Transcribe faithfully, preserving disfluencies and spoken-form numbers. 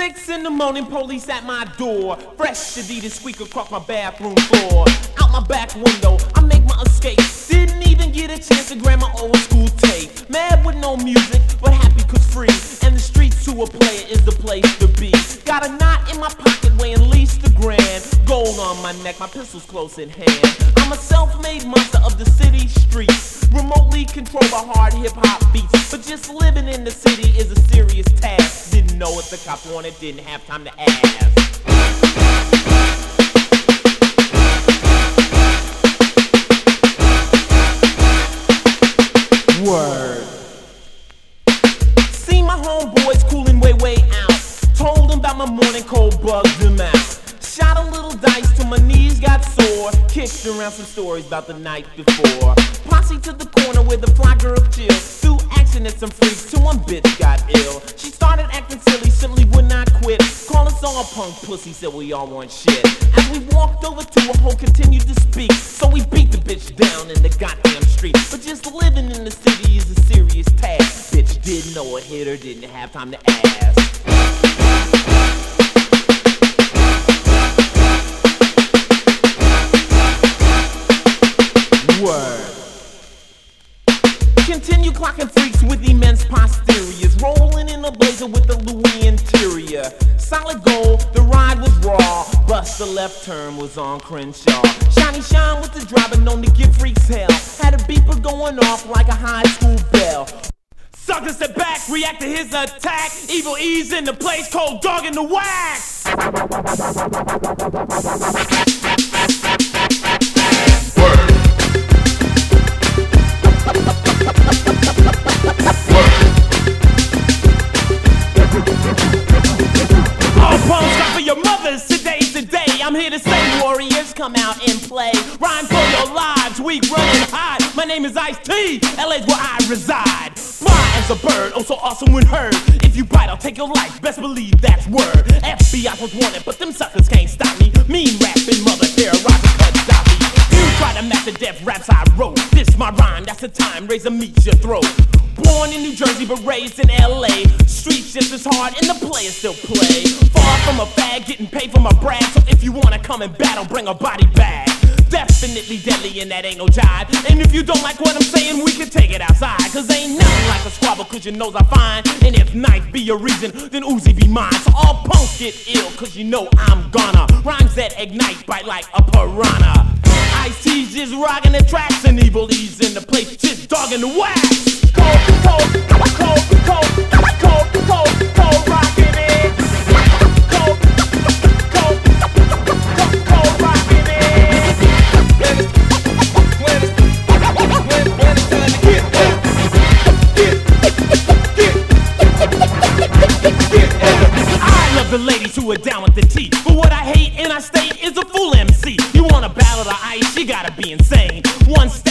Six in the morning, police at my door. Fresh Adidas squeak across my bathroom floor. Out my back window, I make my escape. Didn't even get a chance to grab my old school tape. Mad with no music, but happy cause free. And the streets to a player is the place to be. Got a knot in my pocket weighing at least a grand. Gold on my neck, my pistol's close in hand. I'm a self-made monster of the city streets. Remotely controlled by hard hip-hop beats. But just living in the city is a serious task. Didn't know what the cop wanted, didn't have time to ask. Word. See my homeboys cooling way, way out. Told them about my morning cold, bugged them out. Shot a little dice till my knees got sore. Kicked around some stories about the night before. Posse to the corner where the fly girl chill. Threw action at some freaks till one bitch got ill. She started acting silly, simply would not quit. Call us all punk pussy, said we all want shit. As we walked over to her, hoe continued to speak. So we beat the bitch down in the goddamn street. But just living in the city is a serious task. Bitch didn't know it hit her, didn't have time to ask. Word. Continue clocking freaks with immense posteriors. Rolling in a blazer with the Louis interior. Solid gold, the ride was raw. Bust the left turn was on Crenshaw. Shiny Shine was the driver known to give freaks hell. Had a beeper going off like a high school bell. Suckers sit back, react to his attack. Evil E's in the place, cold dog in the wax. Word. All punks got for your mothers, today's the day. I'm here to say, warriors, come out and play. Rhyme for your lives, we run and hide. My name is Ice-T, L A's where I reside. Fly as a bird, oh so awesome when heard. If you bite, I'll take your life, best believe that's word. F B I was wanted, but them suckers can't stop me. Mean rapping mother, terrorizing Gaddafi. You try to match the death raps I wrote. This my rhyme, that's the time, razor meets your throat. Born in New Jersey but raised in L A. Streets just as hard and the players still play. Far from a fag, getting paid for my brag. So if you wanna come and battle, bring a body bag. Definitely deadly and that ain't no jive. And if you don't like what I'm saying, we can take it outside. Cause ain't nothing like a squabble cause your nose I find. And if knife be your reason, then Uzi be mine. So all punks get ill cause you know I'm gonna. Rhymes that ignite, bite like a piranha. Ice-T's just rocking the tracks and Evil E's in the place, just dogging the wax. Cold, cold, cold, cold, cold, cold, cold, rockin' it. Cold, cold, cold, cold, rockin' it. When it's, when it's, when, when it's time to get up, get, get, get up. I love the ladies who are down with the T. But what I hate and I state is a fool M C. You want a battle to Ice, you gotta be insane. One step